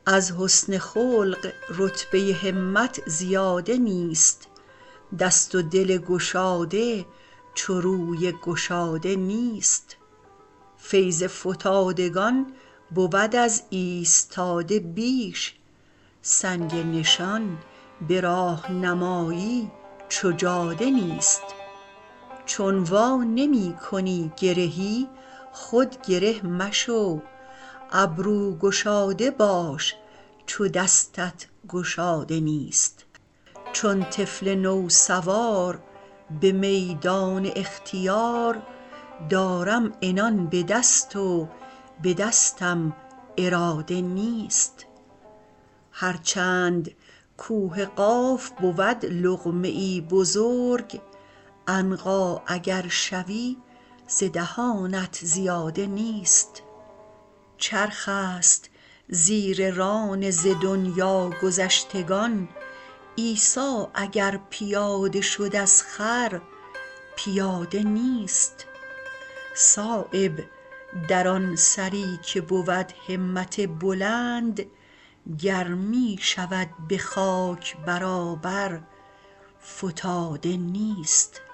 از حسن خلق رتبه همت زیاده نیست، دست و دل گشاده چو روی گشاده نیست. فیض فتادگان بود از ایستاده بیش، سنگ نشان به راهنمایی چو جاده نیست. چون وا نمی کنی گرهی خود گره مشو، ابرو گشاده باش چو دستت گشاده نیست. چون طفل نو سوار به میدان اختیار، دارم عنان به دست و به دستم اراده نیست. هر چند کوه قاف بود لقمه ای بزرگ، عنقا اگر شوی ز دهانت زیاده نیست. چرخ است زیر ران ز دنیا گذشتگان، عیسی اگر پیاده شد از خر پیاده نیست. صایب در آن سری که بود همت بلند، گر می شود به خاک برابر فتاده نیست.